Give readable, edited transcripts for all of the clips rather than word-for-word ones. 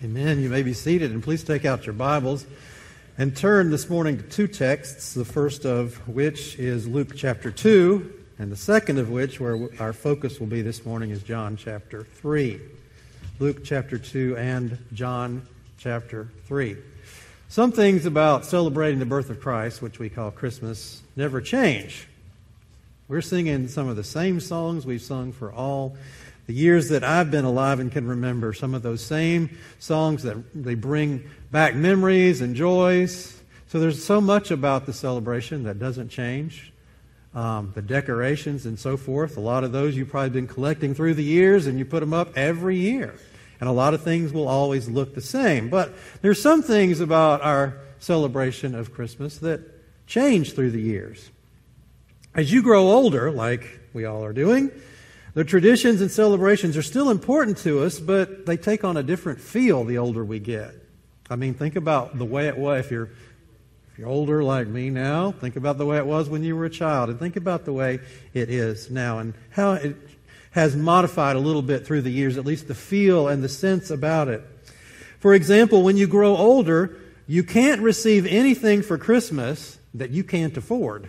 Amen. You may be seated, and please take out your Bibles and turn this morning to two texts, the first of which is Luke chapter 2, and the second of which, where our focus will be this morning, is John chapter 3. Luke chapter 2 and John chapter 3. Some things about celebrating the birth of Christ, which we call Christmas, never change. We're singing some of the same songs we've sung for all the years that I've been alive and can remember. Some of those same songs that they bring back memories and joys. So there's so much about the celebration that doesn't change. The decorations and so forth, a lot of those you've probably been collecting through the years, and you put them up every year. And a lot of things will always look the same. But there's some things about our celebration of Christmas that change through the years. As you grow older, like we all are doing, the traditions and celebrations are still important to us, but they take on a different feel the older we get. I mean, think about the way it was. If you're older like me now, think about the way it was when you were a child, and think about the way it is now, and how it has modified a little bit through the years, at least the feel and the sense about it. For example, when you grow older, you can't receive anything for Christmas that you can't afford.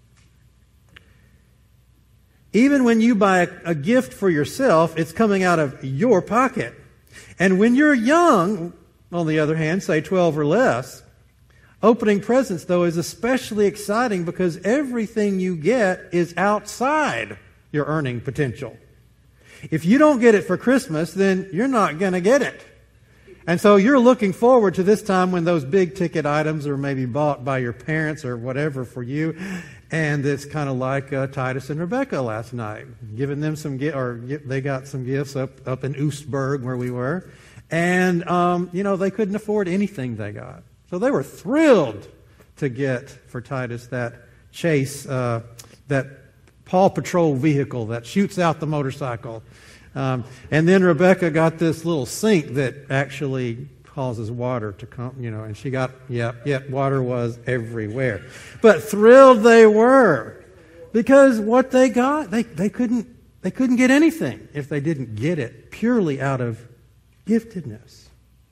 Even when you buy a gift for yourself, it's coming out of your pocket. And when you're young, on the other hand, say 12 or less, opening presents, though, is especially exciting because everything you get is outside your earning potential. If you don't get it for Christmas, then you're not going to get it. And so you're looking forward to this time when those big ticket items are maybe bought by your parents or whatever for you. And it's kind of like Titus and Rebecca last night, giving them some they got some gifts up in Oostburg where we were, and they couldn't afford anything they got, so they were thrilled to get for Titus that Chase, that Paw Patrol vehicle that shoots out the motorcycle, and then Rebecca got this little sink that actually causes water to come, and she got, water was everywhere. But thrilled they were, because what they got, they couldn't get anything if they didn't get it purely out of giftedness.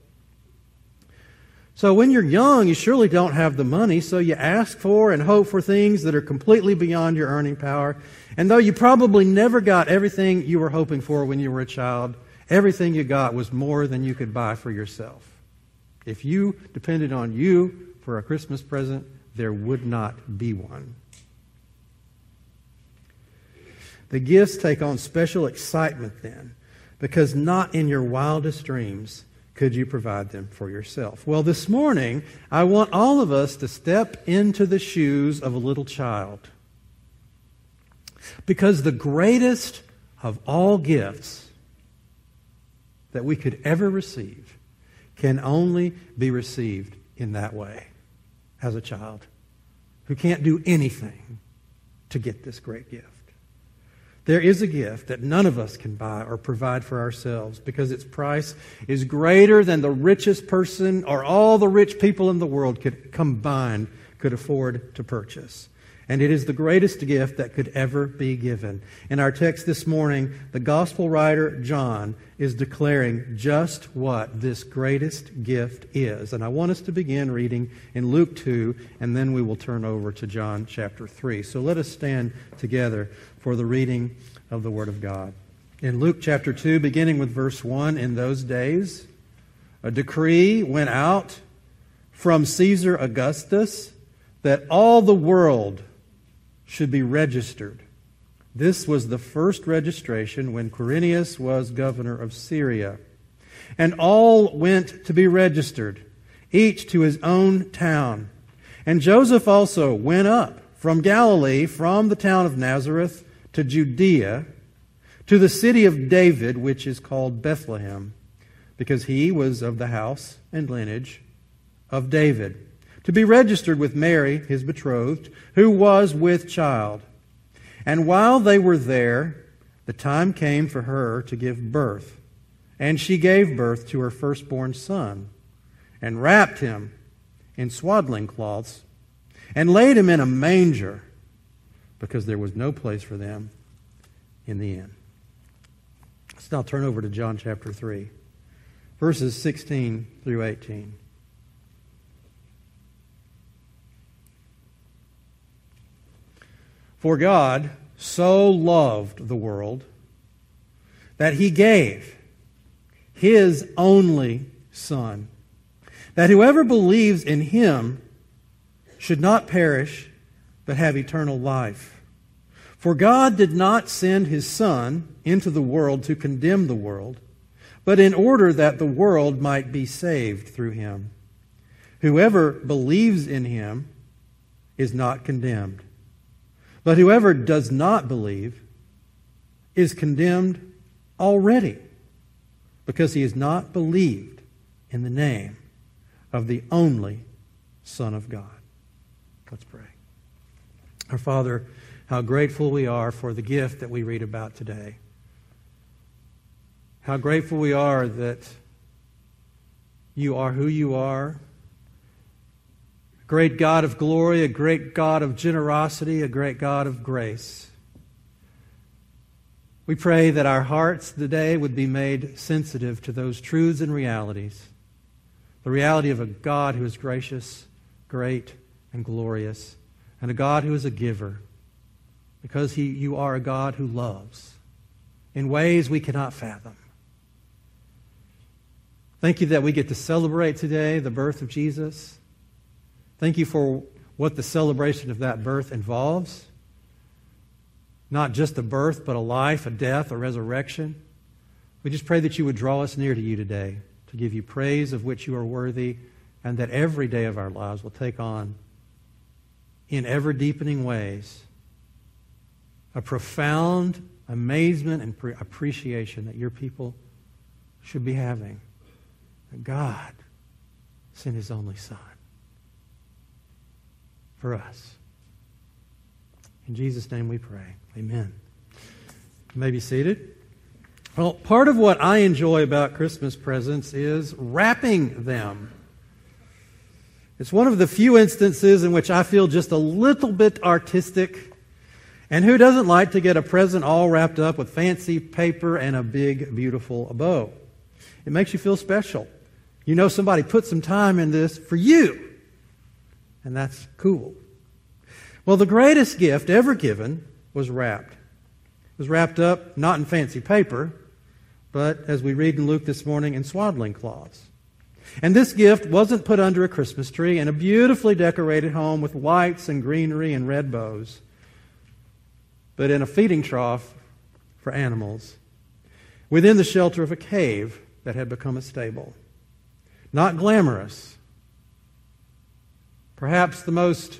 So when you're young, you surely don't have the money, so you ask for and hope for things that are completely beyond your earning power. And though you probably never got everything you were hoping for when you were a child, everything you got was more than you could buy for yourself. If you depended on you for a Christmas present, there would not be one. The gifts take on special excitement then, because not in your wildest dreams could you provide them for yourself. Well, this morning, I want all of us to step into the shoes of a little child. Because the greatest of all gifts that we could ever receive can only be received in that way, as a child who can't do anything to get this great gift. There is a gift that none of us can buy or provide for ourselves because its price is greater than the richest person or all the rich people in the world could afford to purchase. And it is the greatest gift that could ever be given. In our text this morning, the gospel writer John is declaring just what this greatest gift is. And I want us to begin reading in Luke 2, and then we will turn over to John chapter 3. So let us stand together for the reading of the Word of God. In Luke chapter 2, beginning with verse 1, in those days, a decree went out from Caesar Augustus that all the world should be registered. This was the first registration when Quirinius was governor of Syria. And all went to be registered, each to his own town. And Joseph also went up from Galilee, from the town of Nazareth to Judea, to the city of David, which is called Bethlehem, because he was of the house and lineage of David, to be registered with Mary, his betrothed, who was with child. And while they were there, the time came for her to give birth. And she gave birth to her firstborn son, and wrapped him in swaddling cloths, and laid him in a manger, because there was no place for them in the inn. Let's now turn over to John chapter 3. verses 16 through 18. For God so loved the world that He gave His only Son, that whoever believes in Him should not perish, but have eternal life. For God did not send His Son into the world to condemn the world, but in order that the world might be saved through Him. Whoever believes in Him is not condemned, but whoever does not believe is condemned already, because he has not believed in the name of the only Son of God. Let's pray. Our Father, how grateful we are for the gift that we read about today. How grateful we are that You are who You are. A great God of glory, a great God of generosity, a great God of grace. We pray that our hearts today would be made sensitive to those truths and realities. The reality of a God who is gracious, great, and glorious, and a God who is a giver, because You are a God who loves in ways we cannot fathom. Thank You that we get to celebrate today the birth of Jesus. Thank You for what the celebration of that birth involves. Not just a birth, but a life, a death, a resurrection. We just pray that You would draw us near to You today, to give You praise of which You are worthy, and that every day of our lives will take on, in ever-deepening ways, a profound amazement and appreciation that Your people should be having. That God sent His only Son for us. In Jesus' name we pray. Amen. You may be seated. Well, part of what I enjoy about Christmas presents is wrapping them. It's one of the few instances in which I feel just a little bit artistic. And who doesn't like to get a present all wrapped up with fancy paper and a big, beautiful bow? It makes you feel special. You know somebody put some time in this for you. And that's cool. Well, the greatest gift ever given was wrapped. It was wrapped up not in fancy paper, but, as we read in Luke this morning, in swaddling cloths. And this gift wasn't put under a Christmas tree in a beautifully decorated home with lights and greenery and red bows, but in a feeding trough for animals within the shelter of a cave that had become a stable. Not glamorous. Perhaps the most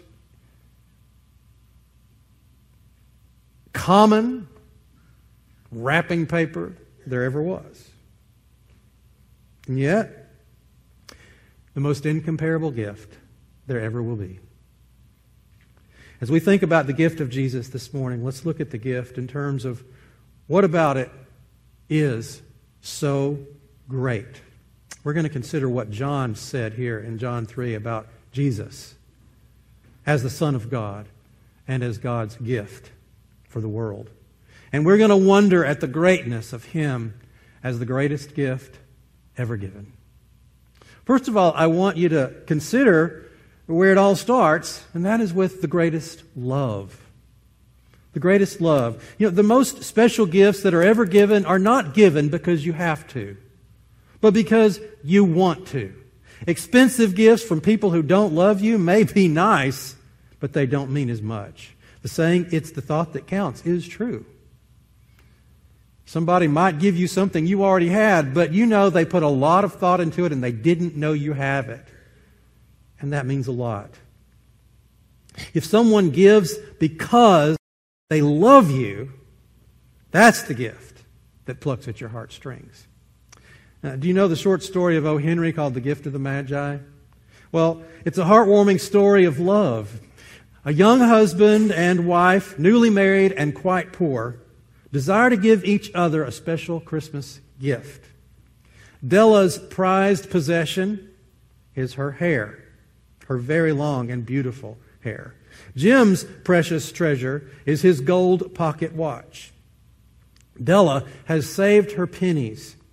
common wrapping paper there ever was. And yet, the most incomparable gift there ever will be. As we think about the gift of Jesus this morning, let's look at the gift in terms of what about it is so great. We're going to consider what John said here in John 3 about Jesus as the Son of God and as God's gift for the world. And we're going to wonder at the greatness of Him as the greatest gift ever given. First of all, I want you to consider where it all starts, and that is with the greatest love. The greatest love. You know, the most special gifts that are ever given are not given because you have to, but because you want to. Expensive gifts from people who don't love you may be nice, but they don't mean as much. The saying, "It's the thought that counts," is true. Somebody might give you something you already had, but you know they put a lot of thought into it and they didn't know you have it. And that means a lot. If someone gives because they love you, that's the gift that plucks at your heartstrings. Now, do you know the short story of O. Henry called The Gift of the Magi? Well, it's a heartwarming story of love. A young husband and wife, newly married and quite poor, desire to give each other a special Christmas gift. Della's prized possession is her hair, her very long and beautiful hair. Jim's precious treasure is his gold pocket watch. Della has saved her pennies,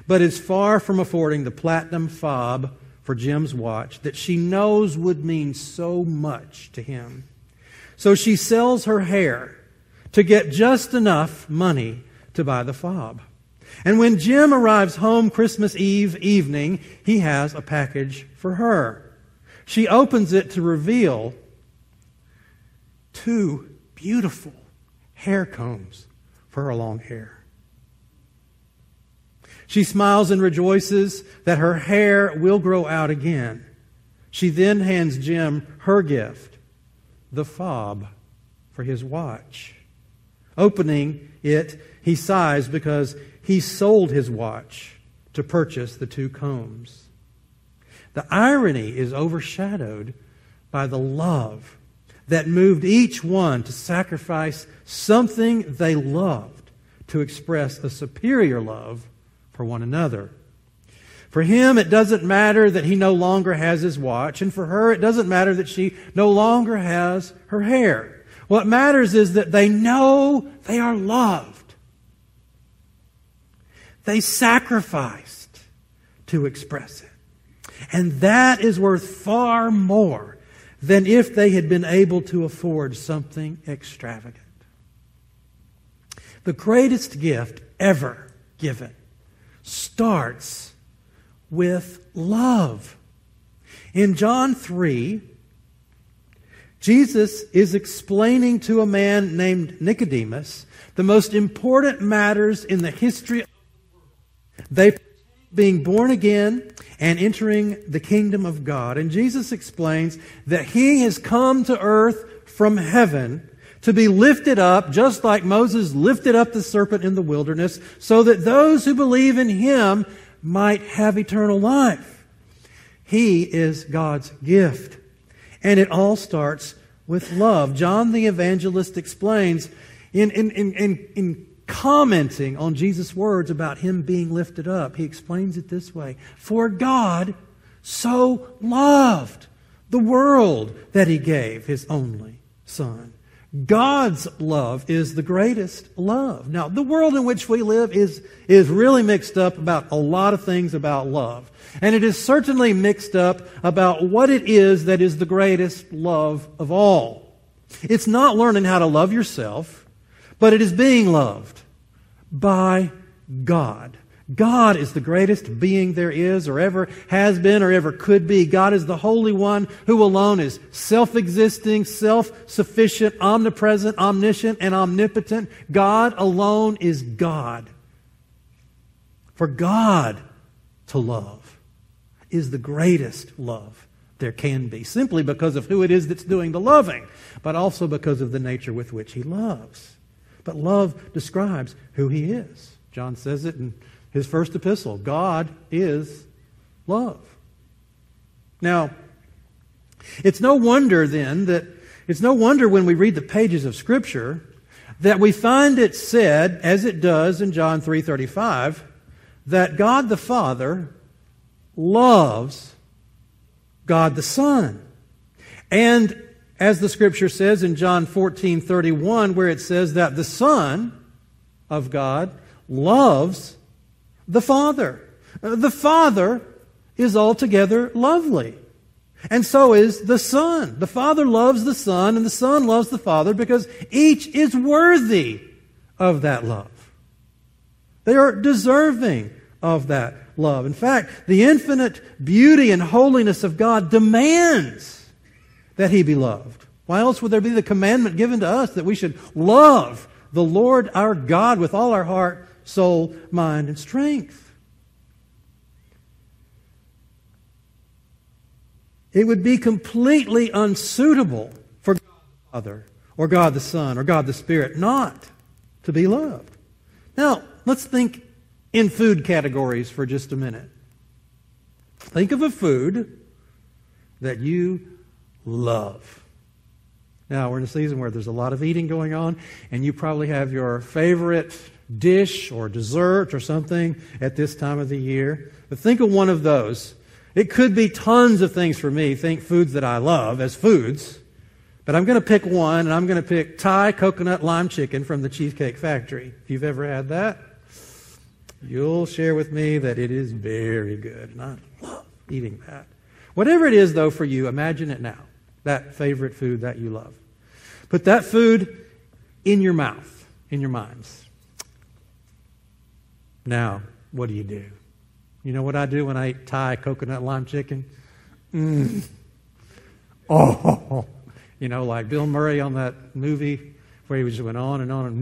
but is far from affording the platinum fob for Jim's watch that she knows would mean so much to him. So she sells her hair to get just enough money to buy the fob. And when Jim arrives home Christmas Eve evening, he has a package for her. She opens it to reveal 2 beautiful hair combs for her long hair. She smiles and rejoices that her hair will grow out again. She then hands Jim her gift, the fob for his watch. Opening it, he sighs because he sold his watch to purchase the 2 combs. The irony is overshadowed by the love that moved each one to sacrifice something they loved to express a superior love for one another. For him, it doesn't matter that he no longer has his watch, and for her, it doesn't matter that she no longer has her hair. What matters is that they know they are loved. They sacrificed to express it. And that is worth far more than if they had been able to afford something extravagant. The greatest gift ever given starts with love. In John 3, Jesus is explaining to a man named Nicodemus the most important matters in the history of the world. They being born again and entering the kingdom of God. And Jesus explains that He has come to earth from heaven to be lifted up, just like Moses lifted up the serpent in the wilderness, so that those who believe in Him might have eternal life. He is God's gift. And it all starts with love. John the Evangelist explains in commenting on Jesus' words about Him being lifted up, he explains it this way: for God so loved the world that He gave His only Son. God's love is the greatest love. Now, the world in which we live is really mixed up about a lot of things about love. And it is certainly mixed up about what it is that is the greatest love of all. It's not learning how to love yourself, but it is being loved by God. God is the greatest being there is or ever has been or ever could be. God is the Holy One who alone is self-existing, self-sufficient, omnipresent, omniscient, and omnipotent. God alone is God. For God to love is the greatest love there can be, simply because of who it is that's doing the loving, but also because of the nature with which He loves. But love describes who He is. John says it in his first epistle. God is love. Now, it's no wonder when we read the pages of Scripture that we find it said, as it does in John 3:35, that God the Father loves God the Son. And as the Scripture says in John 14:31, where it says that the Son of God loves the Father. The Father is altogether lovely. And so is the Son. The Father loves the Son, and the Son loves the Father because each is worthy of that love. They are deserving of that love. In fact, the infinite beauty and holiness of God demands that He be loved. Why else would there be the commandment given to us that we should love the Lord our God with all our heart, soul, mind, and strength? It would be completely unsuitable for God the Father or God the Son or God the Spirit not to be loved. Now, let's think in food categories for just a minute. Think of a food that you love. Now, we're in a season where there's a lot of eating going on, and you probably have your favorite dish or dessert or something at this time of the year. But think of one of those. It could be tons of things for me. Think foods that I love as foods. But I'm going to pick one, and I'm going to pick Thai coconut lime chicken from the Cheesecake Factory. If you've ever had that. you'll share with me that it is very good. And I love eating that. Whatever it is, though, for you, imagine it now. That favorite food that you love. Put that food in your mouth, in your minds. Now, what do? You know what I do when I eat Thai coconut lime chicken? Oh, you know, like Bill Murray on that movie where he just went on and on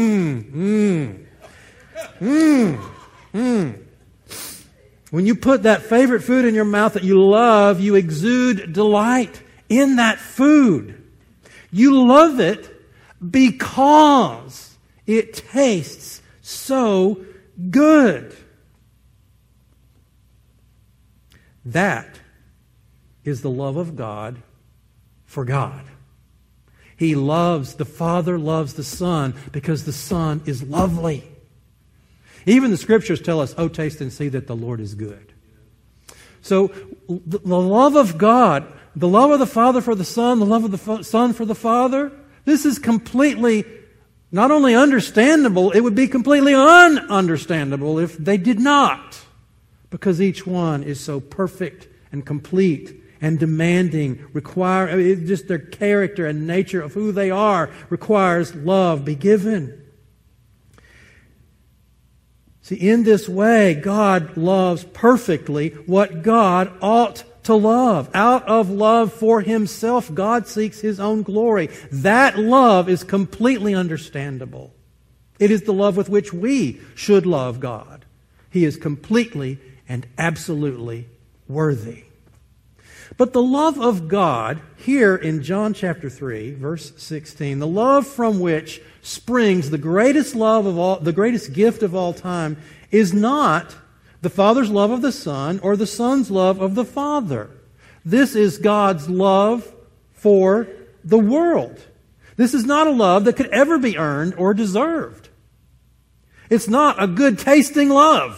and When you put that favorite food in your mouth that you love, you exude delight in that food. You love it because it tastes so good. That is the love of God for God. The Father loves the Son because the Son is lovely. Even the Scriptures tell us, oh, taste and see that the Lord is good. So the love of God, the love of the Father for the Son, the love of the Son for the Father, this is completely not only understandable, it would be completely ununderstandable if they did not. Because each one is so perfect and complete and demanding, just their character and nature of who they are requires love be given. See, in this way, God loves perfectly what God ought to love. Out of love for Himself, God seeks His own glory. That love is completely understandable. It is the love with which we should love God. He is completely and absolutely worthy. But the love of God, here in John chapter 3, verse 16, the love from which springs the greatest love of all, the greatest gift of all time, is not the Father's love of the Son or the Son's love of the Father. This is God's love for the world. This is not a love that could ever be earned or deserved. It's not a good tasting love.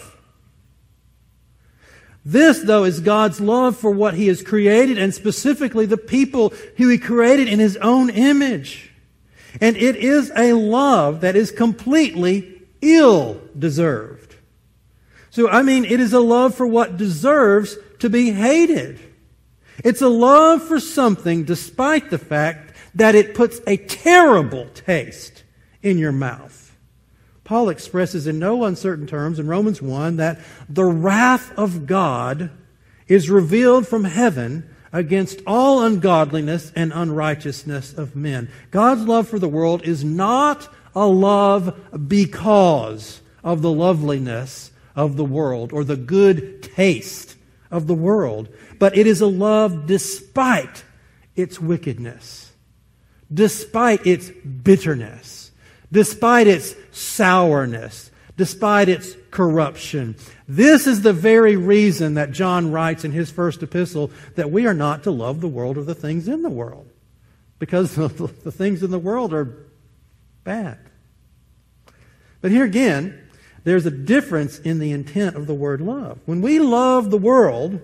This, though, is God's love for what He has created, and specifically the people who He created in His own image. And it is a love that is completely ill-deserved. So, it is a love for what deserves to be hated. It's a love for something despite the fact that it puts a terrible taste in your mouth. Paul expresses in no uncertain terms in Romans 1 that the wrath of God is revealed from heaven against all ungodliness and unrighteousness of men. God's love for the world is not a love because of the loveliness of the world or the good taste of the world, but it is a love despite its wickedness, despite its bitterness, despite its sourness, despite its corruption. This is the very reason that John writes in his first epistle that we are not to love the world or the things in the world, because the things in the world are bad. But here again, there's a difference in the intent of the word love. When we love the world,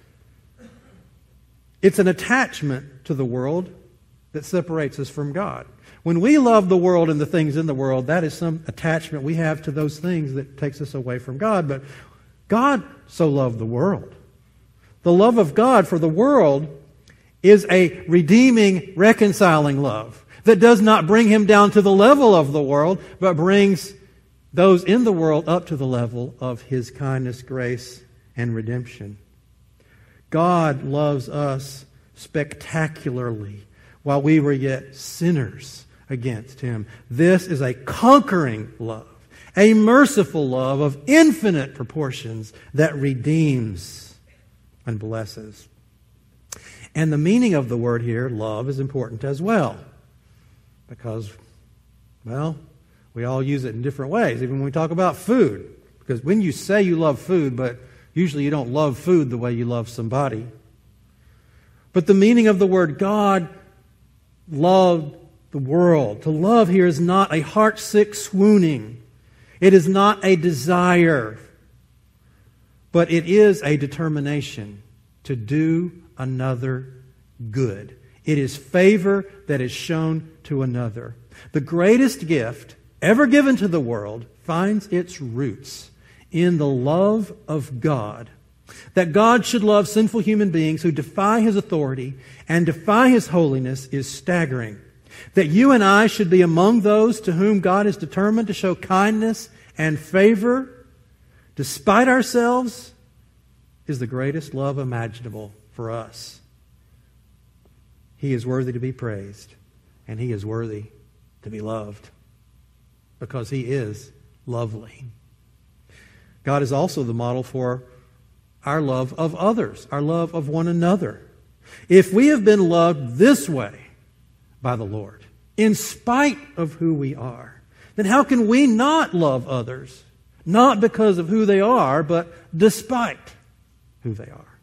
it's an attachment to the world that separates us from God. When we love the world and the things in the world, that is some attachment we have to those things that takes us away from God. But God so loved the world. The love of God for the world is a redeeming, reconciling love that does not bring Him down to the level of the world, but brings those in the world up to the level of His kindness, grace, and redemption. God loves us spectacularly while we were yet sinners against Him. This is a conquering love, a merciful love of infinite proportions that redeems and blesses. And the meaning of the word here, love, is important as well. Because, we all use it in different ways, even when we talk about food. Because when you say you love food, but usually you don't love food the way you love somebody. But the meaning of the word God loved the world. To love here is not a heart-sick swooning. It is not a desire. But it is a determination to do another good. It is favor that is shown to another. The greatest gift ever given to the world finds its roots in the love of God. That God should love sinful human beings who defy His authority and defy His holiness is staggering. That you and I should be among those to whom God is determined to show kindness and favor despite ourselves is the greatest love imaginable for us. He is worthy to be praised, and He is worthy to be loved because He is lovely. God is also the model for our love of others, our love of one another. If we have been loved this way by the Lord, in spite of who we are, then how can we not love others? Not because of who they are, but despite who they are.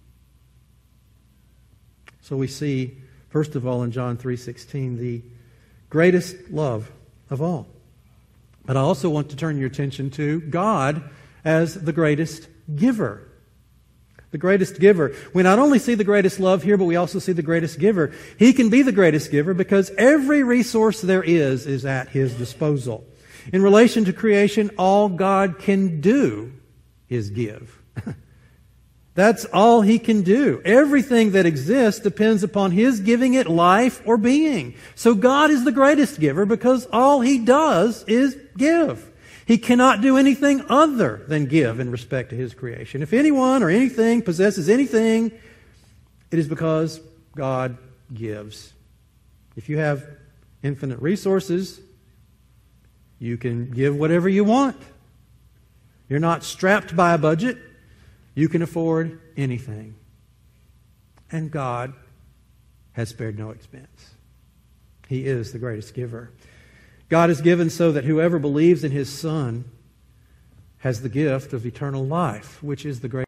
So we see, first of all, in John 3:16, the greatest love of all. But I also want to turn your attention to God as the greatest giver. The greatest giver. We not only see the greatest love here, but we also see the greatest giver. He can be the greatest giver because every resource there is at His disposal. In relation to creation, all God can do is give. That's all He can do. Everything that exists depends upon His giving it life or being. So God is the greatest giver because all He does is give. He cannot do anything other than give in respect to His creation. If anyone or anything possesses anything, it is because God gives. If you have infinite resources, you can give whatever you want. You're not strapped by a budget. You can afford anything. And God has spared no expense. He is the greatest giver. God has given so that whoever believes in His Son has the gift of eternal life, which is the greatest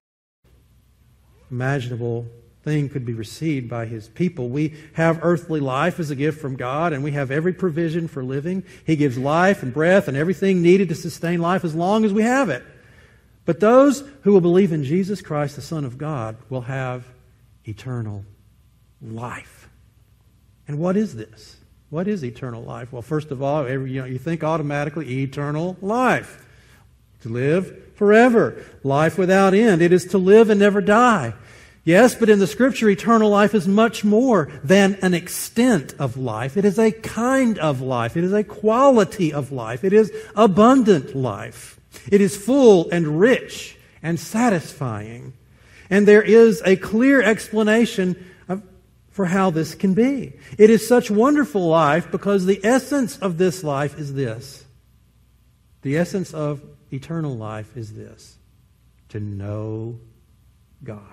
imaginable thing could be received by His people. We have earthly life as a gift from God, and we have every provision for living. He gives life and breath and everything needed to sustain life as long as we have it. But those who will believe in Jesus Christ, the Son of God, will have eternal life. And what is this? What is eternal life? Well, first of all, you think automatically eternal life. To live forever. Life without end. It is to live and never die. Yes, but in the Scripture, eternal life is much more than an extent of life. It is a kind of life. It is a quality of life. It is abundant life. It is full and rich and satisfying. And there is a clear explanation for how this can be. It is such wonderful life because the essence of this life is this. The essence of eternal life is this: to know God.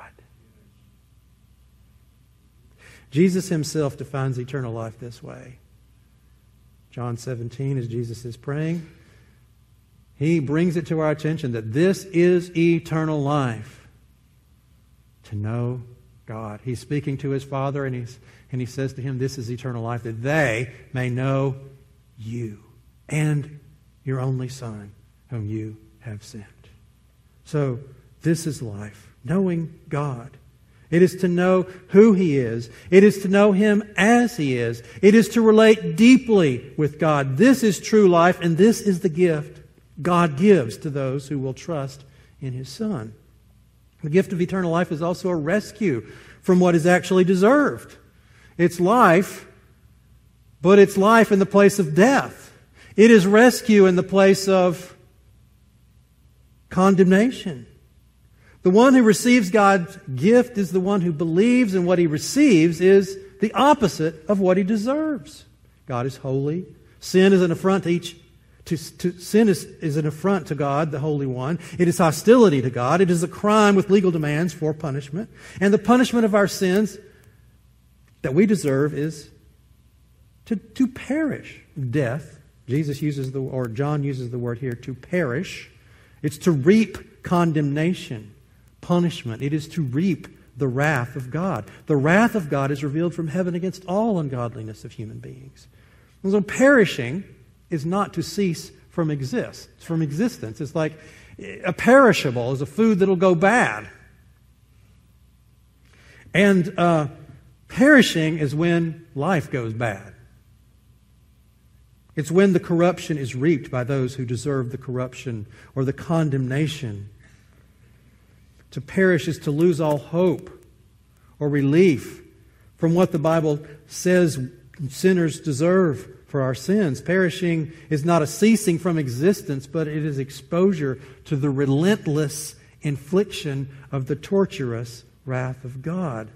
Jesus Himself defines eternal life this way. John 17, as Jesus is praying, He brings it to our attention that this is eternal life, to know God. He's speaking to His Father, and He says to Him, this is eternal life, that they may know You and Your only Son, whom You have sent. So, this is life, knowing God. It is to know who He is. It is to know Him as He is. It is to relate deeply with God. This is true life, and this is the gift God gives to those who will trust in His Son. The gift of eternal life is also a rescue from what is actually deserved. It's life, but it's life in the place of death. It is rescue in the place of condemnation. The one who receives God's gift is the one who believes, and what he receives is the opposite of what he deserves. God is holy. Sin is an affront sin is an affront to God, the Holy One. It is hostility to God. It is a crime with legal demands for punishment. And the punishment of our sins that we deserve is to perish. Death. John uses the word here, to perish. It's to reap condemnation, punishment. It is to reap the wrath of God. The wrath of God is revealed from heaven against all ungodliness of human beings. And so perishing is not to cease from existence. It's like a perishable is a food that'll go bad. And perishing is when life goes bad. It's when the corruption is reaped by those who deserve the corruption or the condemnation. To perish is to lose all hope or relief from what the Bible says sinners deserve for our sins. Perishing is not a ceasing from existence, but it is exposure to the relentless infliction of the torturous wrath of God.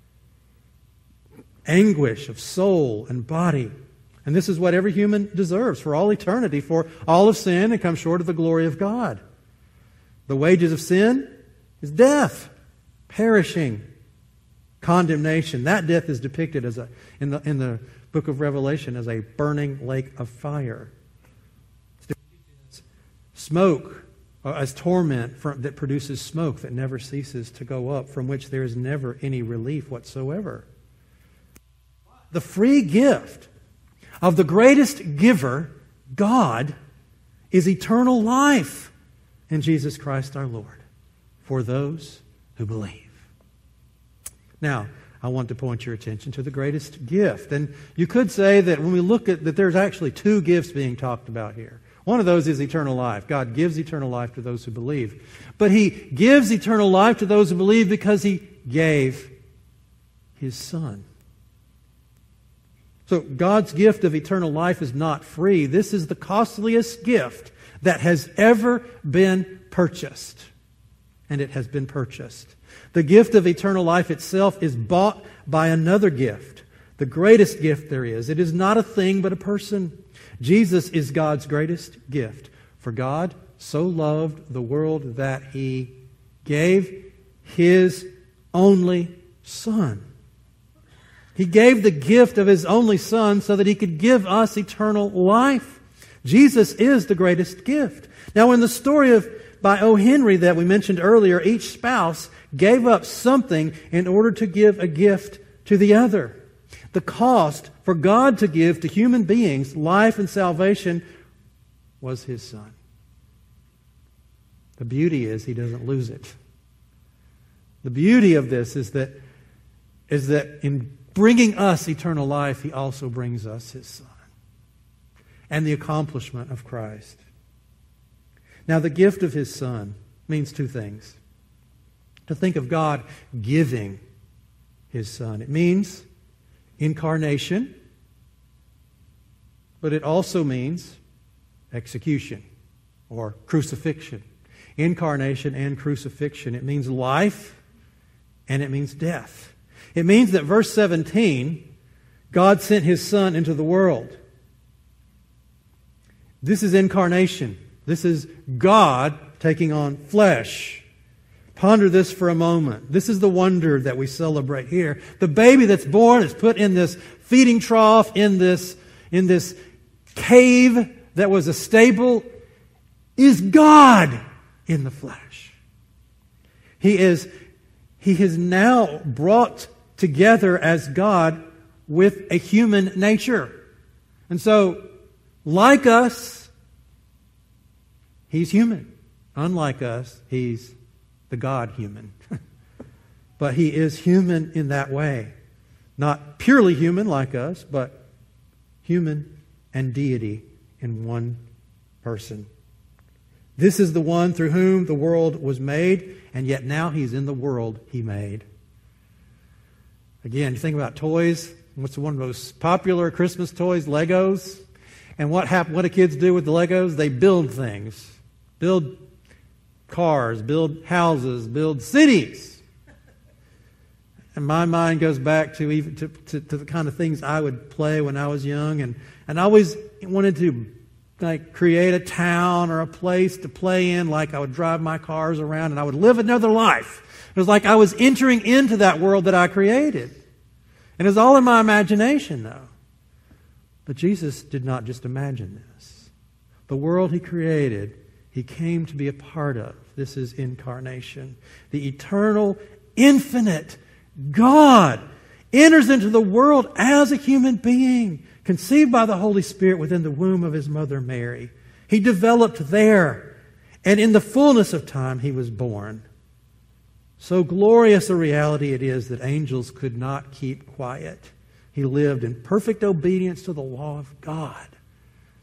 Anguish of soul and body. And this is what every human deserves for all eternity, for all have sinned and come short of the glory of God. The wages of sin is death, perishing, condemnation. That death is depicted as in the book of Revelation as a burning lake of fire. It's depicted as smoke, as torment that produces smoke that never ceases to go up, from which there is never any relief whatsoever. The free gift of the greatest giver, God, is eternal life in Jesus Christ our Lord for those who believe. Now, I want to point your attention to the greatest gift. And you could say that when we look at that, there's actually two gifts being talked about here. One of those is eternal life. God gives eternal life to those who believe. But He gives eternal life to those who believe because He gave His Son. So God's gift of eternal life is not free. This is the costliest gift that has ever been purchased. And it has been purchased. The gift of eternal life itself is bought by another gift, the greatest gift there is. It is not a thing but a person. Jesus is God's greatest gift. For God so loved the world that He gave His only Son. He gave the gift of His only Son so that He could give us eternal life. Jesus is the greatest gift. Now, in the story by O. Henry that we mentioned earlier, each spouse gave up something in order to give a gift to the other. The cost for God to give to human beings life and salvation was His Son. The beauty is He doesn't lose it. The beauty of this is that in bringing us eternal life, He also brings us His Son and the accomplishment of Christ. Now, the gift of His Son means two things. To think of God giving His Son. It means incarnation, but it also means execution or crucifixion. Incarnation and crucifixion. It means life and it means death. It means that verse 17, God sent His Son into the world. This is incarnation. This is God taking on flesh. Ponder this for a moment. This is the wonder that we celebrate here. The baby that's born is put in this feeding trough, in this cave that was a stable, is God in the flesh. He is now brought together as God with a human nature. And so, like us, He's human. Unlike us, He's the God-human. But He is human in that way. Not purely human like us, but human and deity in one person. This is the one through whom the world was made, and yet now He's in the world He made. Again, you think about toys. What's one of the most popular Christmas toys? Legos. And what do kids do with the Legos? They build things. Build cars, build houses, build cities. And my mind goes back to even to the kind of things I would play when I was young, and I always wanted to create a town or a place to play in, like I would drive my cars around and I would live another life. It was like I was entering into that world that I created. And it was all in my imagination, though. But Jesus did not just imagine this. The world He created, He came to be a part of. This is incarnation. The eternal, infinite God enters into the world as a human being, conceived by the Holy Spirit within the womb of His mother Mary. He developed there, and in the fullness of time He was born. So glorious a reality it is that angels could not keep quiet. He lived in perfect obedience to the law of God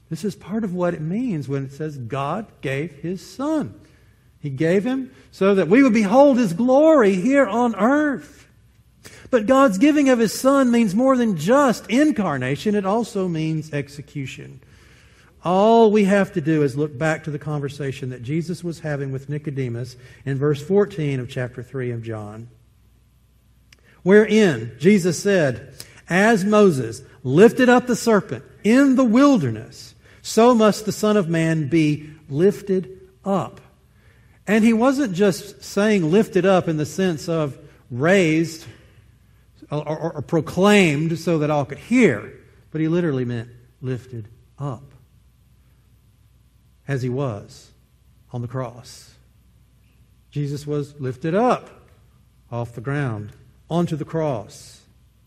This is part of what it means when it says God gave His Son. He gave Him so that we would behold His glory here on earth. But God's giving of His Son means more than just incarnation. It also means execution. All we have to do is look back to the conversation that Jesus was having with Nicodemus in verse 14 of chapter 3 of John, wherein Jesus said, "As Moses lifted up the serpent in the wilderness, so must the Son of Man be lifted up." And He wasn't just saying lifted up in the sense of raised or proclaimed so that all could hear, but He literally meant lifted up, as He was on the cross. Jesus was lifted up off the ground onto the cross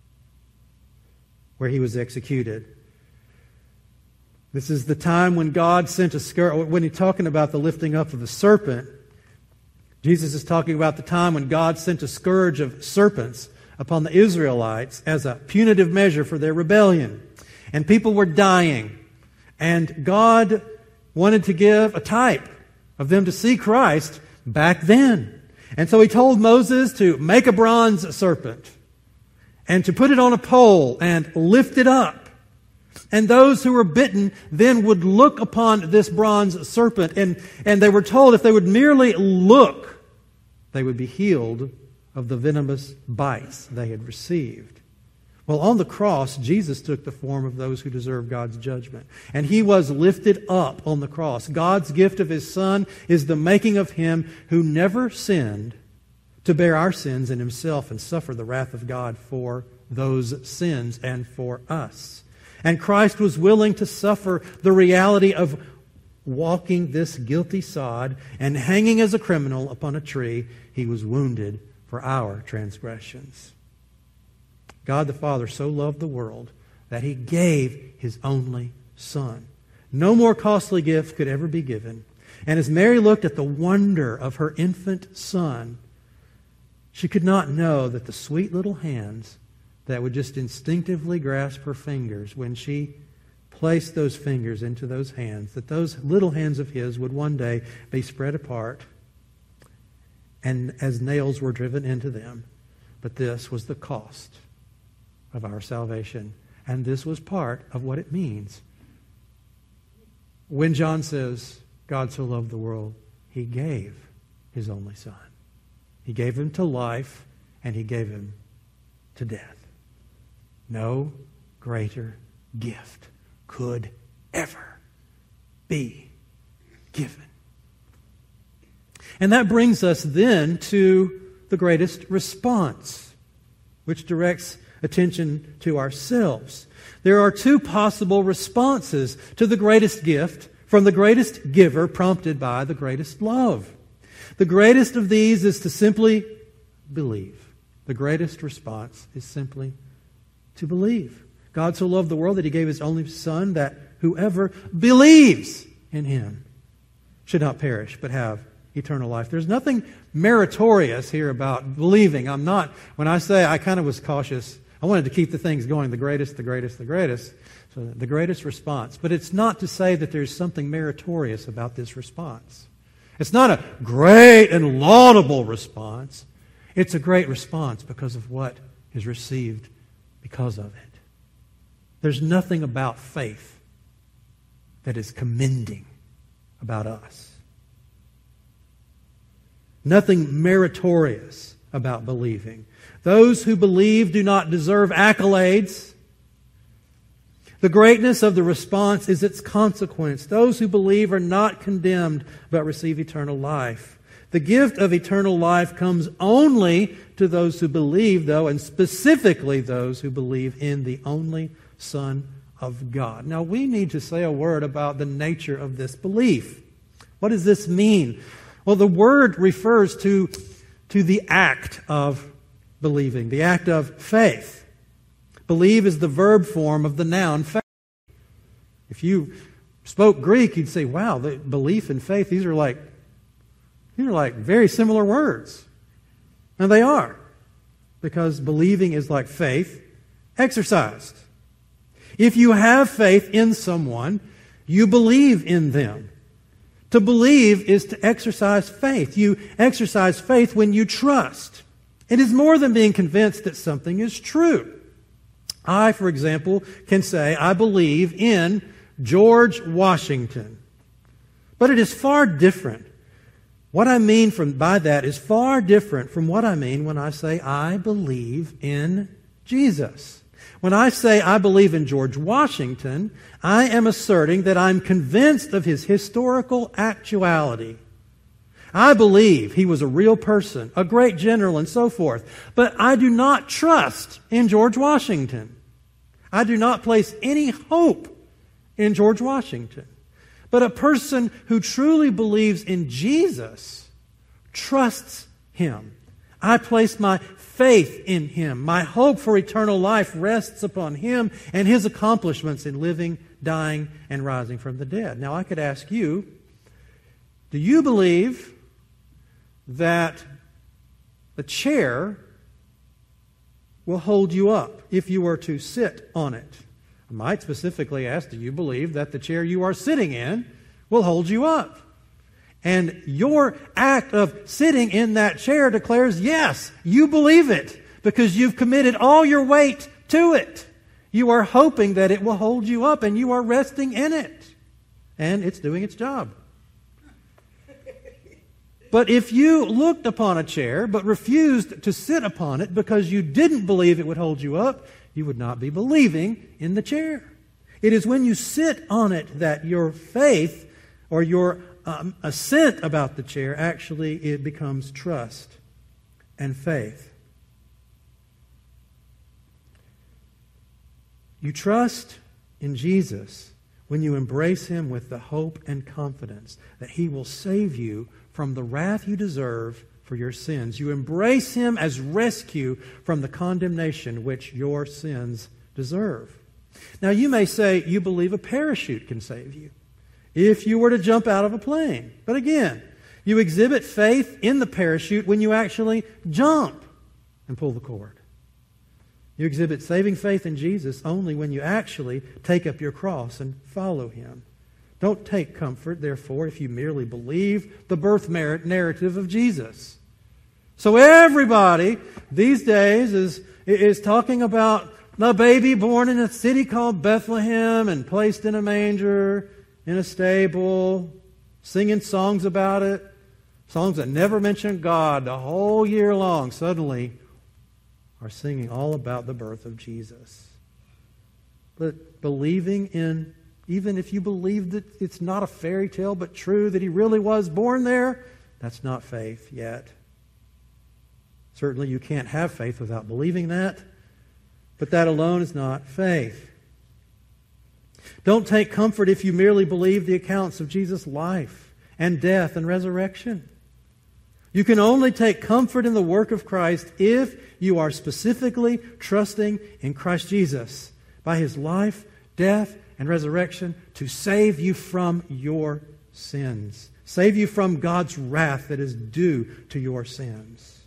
where He was executed. This is the time when God sent a scourge. When He's talking about the lifting up of the serpent, Jesus is talking about the time when God sent a scourge of serpents upon the Israelites as a punitive measure for their rebellion. And people were dying. And God wanted to give a type of them to see Christ back then. And so He told Moses to make a bronze serpent and to put it on a pole and lift it up. And those who were bitten then would look upon this bronze serpent, and they were told if they would merely look, they would be healed of the venomous bites they had received. Well, on the cross, Jesus took the form of those who deserve God's judgment. And He was lifted up on the cross. God's gift of His Son is the making of Him who never sinned to bear our sins in Himself and suffer the wrath of God for those sins and for us. And Christ was willing to suffer the reality of walking this guilty sod and hanging as a criminal upon a tree. He was wounded for our transgressions. God the Father so loved the world that He gave His only Son. No more costly gift could ever be given. And as Mary looked at the wonder of her infant Son, she could not know that the sweet little hands that would just instinctively grasp her fingers when she placed those fingers into those hands, that those little hands of His would one day be spread apart and as nails were driven into them. But this was the cost of our salvation. And this was part of what it means when John says, God so loved the world, He gave His only Son. He gave Him to life, and He gave Him to death. No greater gift could ever be given. And that brings us then to the greatest response, which directs attention to ourselves. There are two possible responses to the greatest gift from the greatest giver prompted by the greatest love. The greatest of these is to simply believe. The greatest response is simply to believe. God so loved the world that He gave His only Son, that whoever believes in Him should not perish but have eternal life. There's nothing meritorious here about believing. When I say I kind of was cautious, I wanted to keep the things going, the greatest, the greatest, the greatest. So the greatest response. But it's not to say that there's something meritorious about this response. It's not a great and laudable response. It's a great response because of what is received because of it. There's nothing about faith that is commending about us. Nothing meritorious about believing. Those who believe do not deserve accolades. The greatness of the response is its consequence. Those who believe are not condemned but receive eternal life. The gift of eternal life comes only to those who believe, though, and specifically those who believe in the only Son of God. Now, we need to say a word about the nature of this belief. What does this mean? Well, the word refers to the act of believing, the act of faith. Believe is the verb form of the noun faith. If you spoke Greek, you'd say, wow, the belief and faith, these are like very similar words. And they are. Because believing is like faith exercised. If you have faith in someone, You believe in them. To believe is to exercise faith. You exercise faith when you trust. It is more than being convinced that something is true. I, for example, can say, I believe in George Washington. But it is far different. What I mean by that is far different from what I mean when I say, I believe in Jesus. When I say I believe in George Washington, I am asserting that I'm convinced of his historical actuality. I believe he was a real person, a great general, and so forth. But I do not trust in George Washington. I do not place any hope in George Washington. But a person who truly believes in Jesus trusts him. I place my faith in him. My hope for eternal life rests upon him and his accomplishments in living, dying, and rising from the dead. Now, I could ask you, do you believe that the chair will hold you up if you were to sit on it? I might specifically ask, do you believe that the chair you are sitting in will hold you up? And your act of sitting in that chair declares, yes, you believe it because you've committed all your weight to it. You are hoping that it will hold you up and you are resting in it. And it's doing its job. But if you looked upon a chair but refused to sit upon it because you didn't believe it would hold you up, you would not be believing in the chair. It is when you sit on it that your faith or your assent about the chair, actually it becomes trust and faith. You trust in Jesus when you embrace him with the hope and confidence that he will save you from the wrath you deserve for your sins. You embrace him as rescue from the condemnation which your sins deserve. Now you may say you believe a parachute can save you if you were to jump out of a plane. But again, you exhibit faith in the parachute when you actually jump and pull the cord. You exhibit saving faith in Jesus only when you actually take up your cross and follow him. Don't take comfort, therefore, if you merely believe the birth narrative of Jesus. So everybody these days is talking about the baby born in a city called Bethlehem and placed in a manger, in a stable, singing songs about it, songs that never mention God the whole year long, suddenly are singing all about the birth of Jesus. But believing in, even if you believe that it's not a fairy tale but true, that he really was born there, that's not faith yet. Certainly you can't have faith without believing that, but that alone is not faith. Don't take comfort if you merely believe the accounts of Jesus' life and death and resurrection. You can only take comfort in the work of Christ if you are specifically trusting in Christ Jesus by his life, death, and resurrection to save you from your sins. Save you from God's wrath that is due to your sins.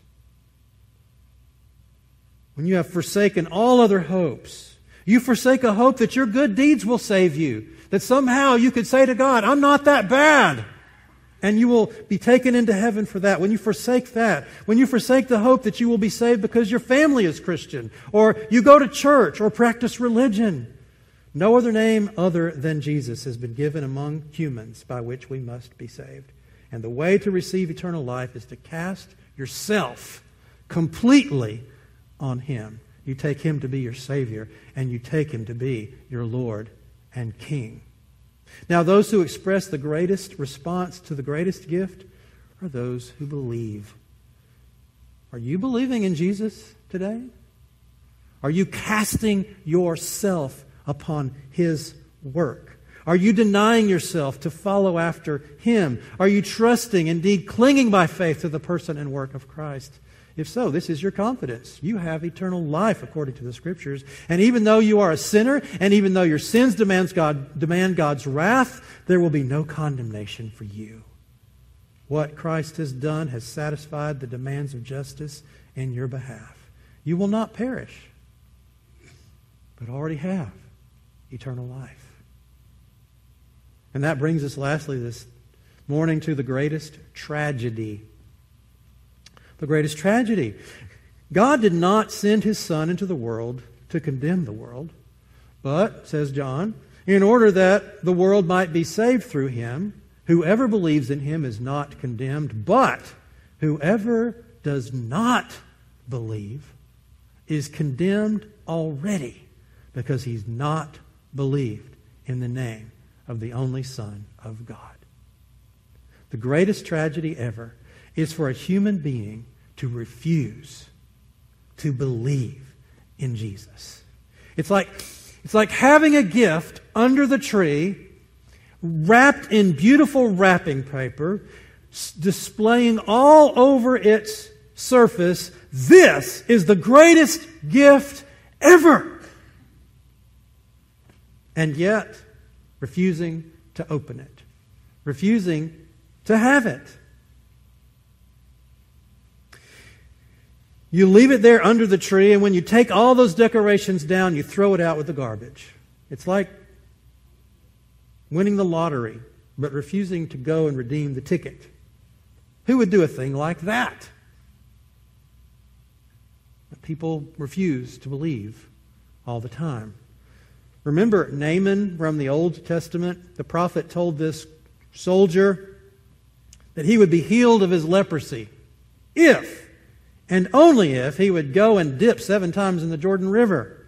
When you have forsaken all other hopes, you forsake a hope that your good deeds will save you. That somehow you could say to God, I'm not that bad. And you will be taken into heaven for that. When you forsake that, when you forsake the hope that you will be saved because your family is Christian, or you go to church or practice religion, no other name other than Jesus has been given among humans by which we must be saved. And the way to receive eternal life is to cast yourself completely on him. You take him to be your Savior, and you take him to be your Lord and King. Now, those who express the greatest response to the greatest gift are those who believe. Are you believing in Jesus today? Are you casting yourself upon his work? Are you denying yourself to follow after him? Are you trusting, indeed clinging by faith to the person and work of Christ? If so, this is your confidence. You have eternal life according to the Scriptures. And even though you are a sinner, and even though your sins demand God's wrath, there will be no condemnation for you. What Christ has done has satisfied the demands of justice in your behalf. You will not perish, but already have eternal life. And that brings us lastly this morning to the greatest tragedy. The greatest tragedy. God did not send His Son into the world to condemn the world, but, says John, in order that the world might be saved through Him. Whoever believes in Him is not condemned, but whoever does not believe is condemned already because he's not believed in the name of the only Son of God. The greatest tragedy ever is for a human being to refuse to believe in Jesus. It's like having a gift under the tree, wrapped in beautiful wrapping paper, displaying all over its surface, "This is the greatest gift ever." And yet, refusing to open it, refusing to have it. You leave it there under the tree, and when you take all those decorations down, you throw it out with the garbage. It's like winning the lottery, but refusing to go and redeem the ticket. Who would do a thing like that? But people refuse to believe all the time. Remember Naaman from the Old Testament? The prophet told this soldier that he would be healed of his leprosy if, and only if, he would go and dip 7 times in the Jordan River.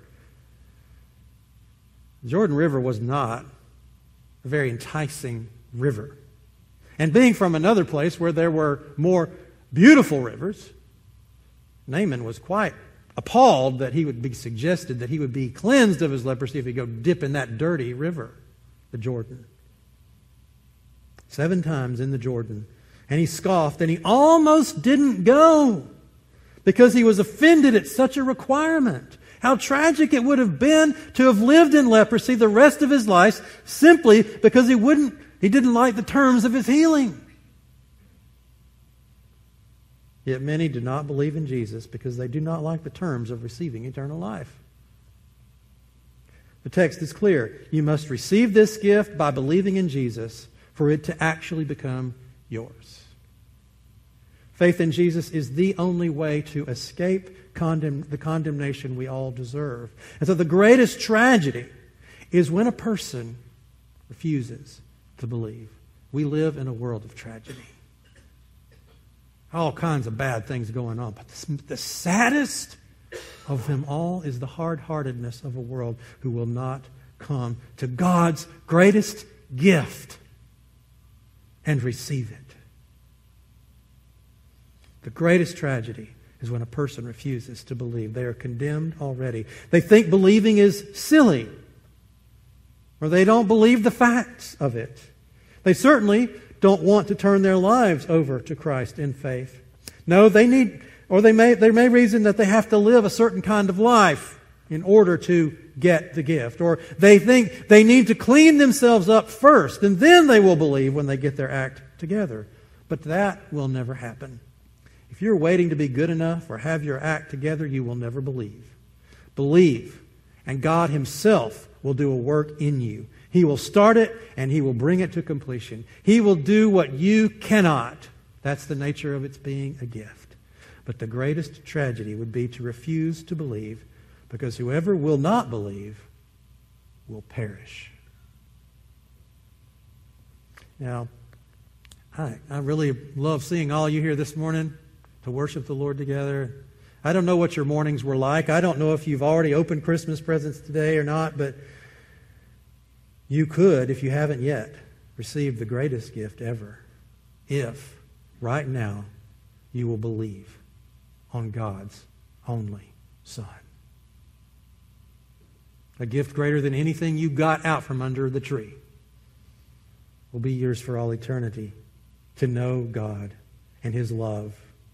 The Jordan River was not a very enticing river. And being from another place where there were more beautiful rivers, Naaman was quite appalled that he would be suggested that he would be cleansed of his leprosy if he go dip in that dirty river, the Jordan. 7 times in the Jordan. And he scoffed, and he almost didn't go because he was offended at such a requirement. How tragic it would have been to have lived in leprosy the rest of his life simply because he didn't like the terms of his healing. Yet many do not believe in Jesus because they do not like the terms of receiving eternal life. The text is clear. You must receive this gift by believing in Jesus for it to actually become yours. Faith in Jesus is the only way to escape the condemnation we all deserve. And so the greatest tragedy is when a person refuses to believe. We live in a world of tragedy. All kinds of bad things going on. But the saddest of them all is the hard-heartedness of a world who will not come to God's greatest gift and receive it. The greatest tragedy is when a person refuses to believe. They are condemned already. They think believing is silly, or they don't believe the facts of it. They certainly don't want to turn their lives over to Christ in faith. No, they may reason that they have to live a certain kind of life in order to get the gift. Or they think they need to clean themselves up first, and then they will believe when they get their act together. But that will never happen. If you're waiting to be good enough or have your act together, you will never believe. Believe, and God Himself will do a work in you. He will start it, and He will bring it to completion. He will do what you cannot. That's the nature of its being a gift. But the greatest tragedy would be to refuse to believe, because whoever will not believe will perish. Now, I really love seeing all you here this morning to worship the Lord together. I don't know what your mornings were like. I don't know if you've already opened Christmas presents today or not, but you could, if you haven't yet, receive the greatest gift ever if, right now, you will believe on God's only Son. A gift greater than anything you got out from under the tree will be yours for all eternity, to know God and His love.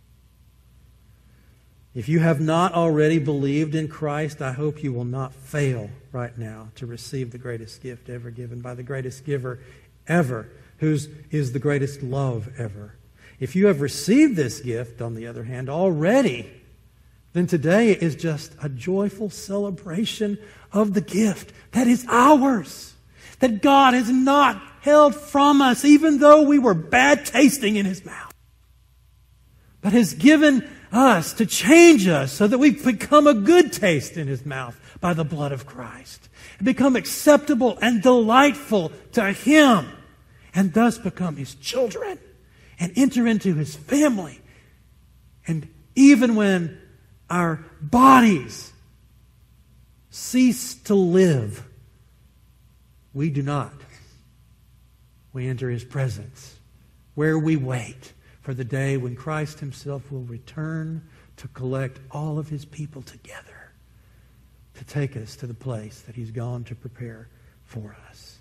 If you have not already believed in Christ, I hope you will not fail right now to receive the greatest gift ever given by the greatest giver ever, whose is the greatest love ever. If you have received this gift, on the other hand, already, then today is just a joyful celebration of the gift that is ours. That God has not held from us, even though we were bad tasting in His mouth, but has given us to change us so that we become a good taste in His mouth by the blood of Christ, and become acceptable and delightful to Him, and thus become His children and enter into His family. And even when our bodies cease to live, we do not. We enter His presence, where we wait for the day when Christ Himself will return to collect all of His people together, to take us to the place that He's gone to prepare for us.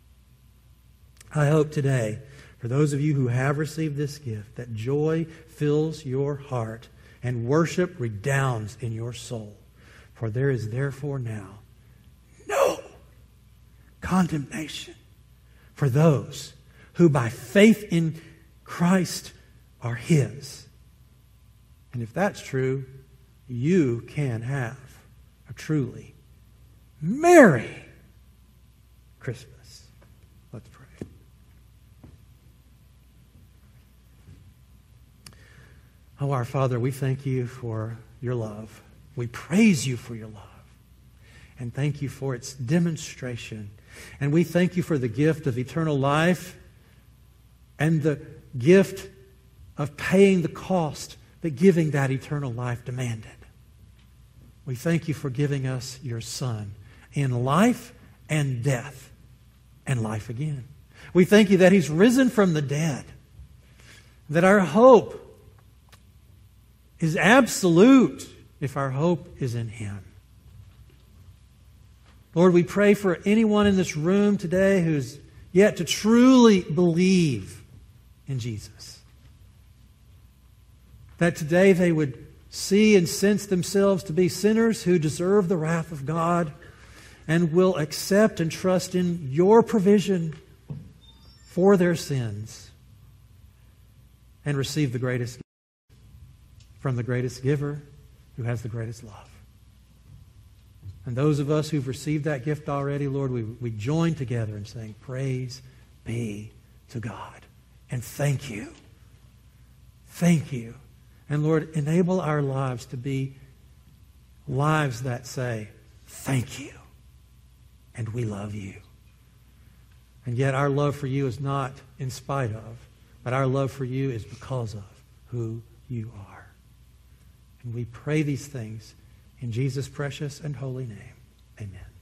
I hope today, for those of you who have received this gift, that joy fills your heart and worship redounds in your soul. For there is therefore now no condemnation for those who by faith in Christ are His. And if that's true, you can have a truly merry Christmas. Let's pray. Oh, our Father, we thank You for Your love. We praise You for Your love. And thank You for its demonstration. And we thank You for the gift of eternal life and the gift of paying the cost that giving that eternal life demanded. We thank You for giving us Your Son in life and death and life again. We thank You that He's risen from the dead, that our hope is absolute if our hope is in Him. Lord, we pray for anyone in this room today who's yet to truly believe in Jesus, that today they would see and sense themselves to be sinners who deserve the wrath of God and will accept and trust in Your provision for their sins and receive the greatest gift from the greatest giver who has the greatest love. And those of us who've received that gift already, Lord, we join together in saying, praise be to God. And thank You. Thank You. And Lord, enable our lives to be lives that say, thank You. And we love You. And yet our love for You is not in spite of, but our love for You is because of who You are. And we pray these things in Jesus' precious and holy name. Amen.